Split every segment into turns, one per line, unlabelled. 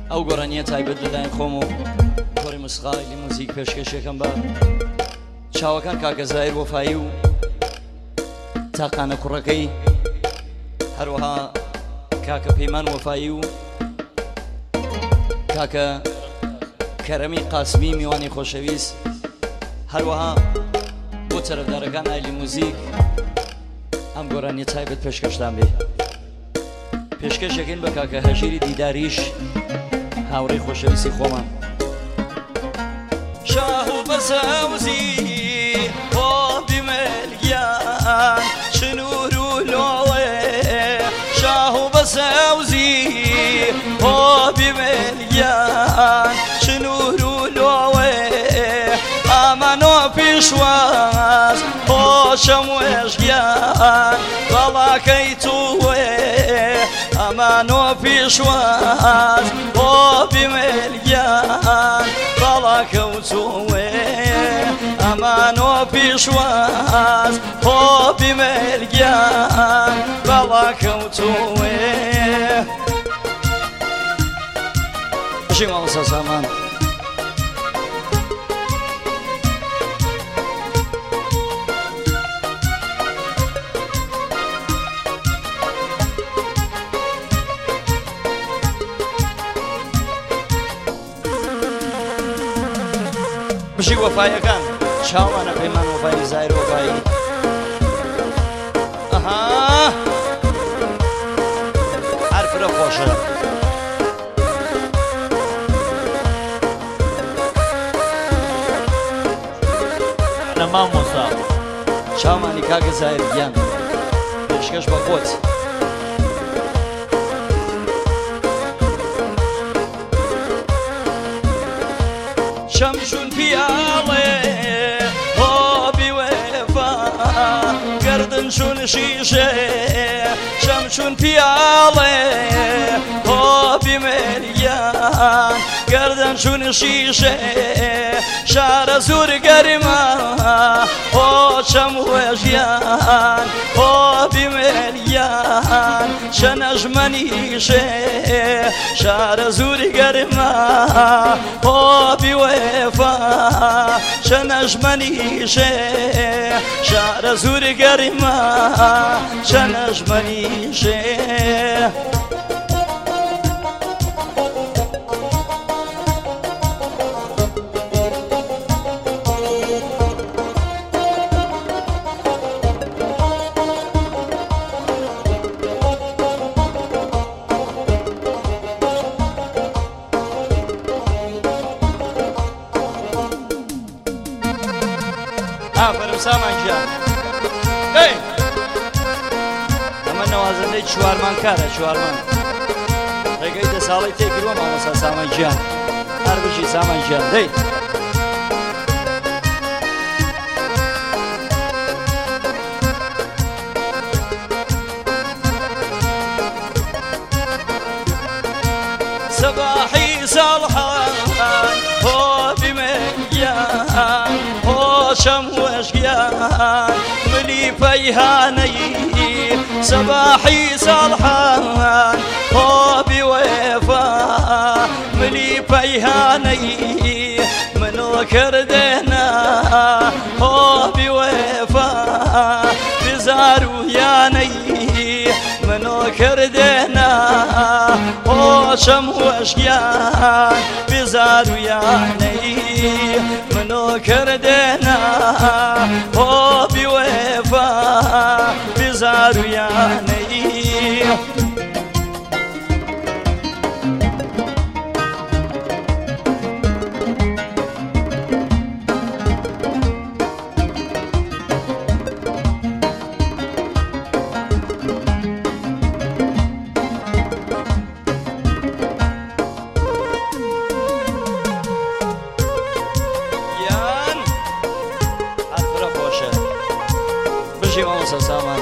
ئەو گۆڕانیە تایبەت لەلایەن خۆم و کۆڕی موسیقای موزیک پێشکەشەکەم بە چاوەکان کاکە زایر وەفایی و تاقانە کوڕەکەی، هەروەها کاکە پەیمان وەفایی و کاکە کەرەمی قاسمی میوانی خۆشەویست، هەروەها بۆ تەرەفدارەکان ئایلی موزیک ئەم گۆڕانیە تایبەت پێشکەشتان بێ. پێشکەشەکەین بە کاکە هەژیری دیداریش، هاوڕێی خۆشەویستی خۆمان. شاه و بەسەوزی بۆ بیمەلگیان شنور و لۆوێ، شاه و بەسەوزی بۆ بیمەلگیان شنور و لۆوێ، ئامانۆ پیشواز خۆشەم وێژگیان بەڵاکەی تووێ، ئەمانۆ پیشواز بۆ بیمەلگیان بەڵاکەوتووێ، ئەمانۆ پیشواز بۆ بیمەلگیان بەڵاکەوتووێ. بژی مامۆستا سامان بژی وەفایەکان چاوانە پەیمان وەفایی زایر وەفایی. ئەها هەر فرە خۆشە
لە مامۆستا
چاوانی کاکە زایر گیان پێشکەش بە خۆت. شەمشون پیاڵێ بۆ بیوێفا گردن شون شیشێ، شەمشون پیاڵێ بۆ بیمەلگیان گردن شون شیشێ، شارە زور گەرمە بۆ چەم وێژیان بۆ بیمەلگیان شەنەژمەنیشێ، شارە زوری گەرمە بۆ بیوێفا شەنەژمەنیشێ، شارە زوری گەرمە شەنەژمەنیشێ. ئافرم سامانگیان ئەمە نەوازەندەی چوارمان کارە، چوارمان ڕێگەی دە ساڵی تێکردووە مامۆستا سامانگیان، هەر بژی سامانگیان دەی سەباحی ساڵحان بۆ بیمەلگیان خۆشەم وێژگیان ملی پەیهانەی، سەباحی ساڵحان بۆ بیوێفا ملی پەیهانەی، منۆ کردێنە بۆ بیوێفا بزار و یانەی، منۆ کردێنە خۆشەم وێژگیان بزار و یانەی، منۆ کردێنە بۆ بیوێفا بزار و یانەی. مامۆستا سامان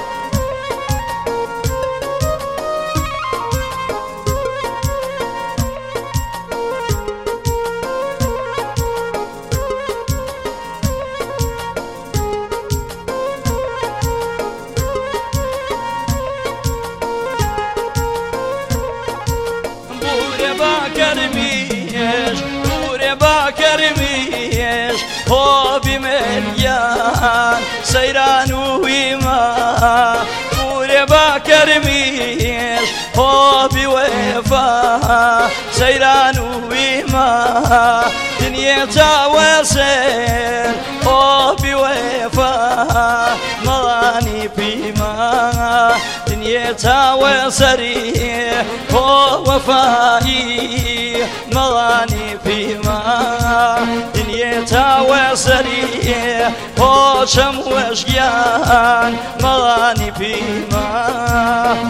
باكرميش نوري باكرميش هو بمليان سيران ويما نوري باكرميش هو بوفا سيران ويما دنيا تاوسل هو بوفا ماني بما دنيا تاوسري هو وفائي ماني بما دنيا تاوسري هو شم وشيان ماني بما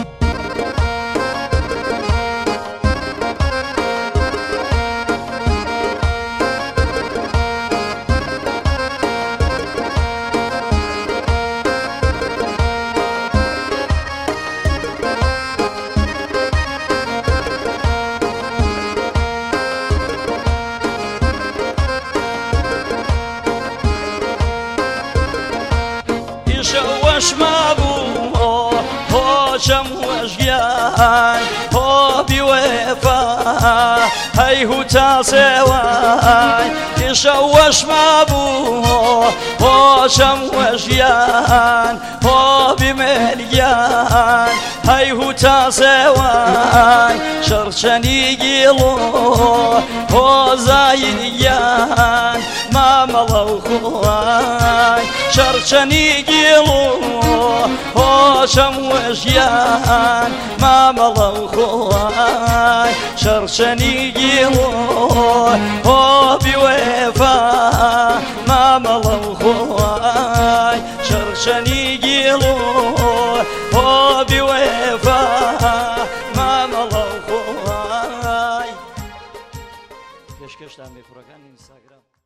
وش ما بو هو شم وشيان هو بوفا هاي هو تاسواي يشوش ما بو هو شم وشيان هو بمليان هاي هو تاسواي شرشني قيلو هو زايديان ما ملو خواي شرشني قيلو هو شم وشيان ما ملو خواي شرشني قيلو هو بوفا ما ملو خواي شرشني قيلو هو بوفا ما ملو خواي كشكش دامي فرقان انستغرام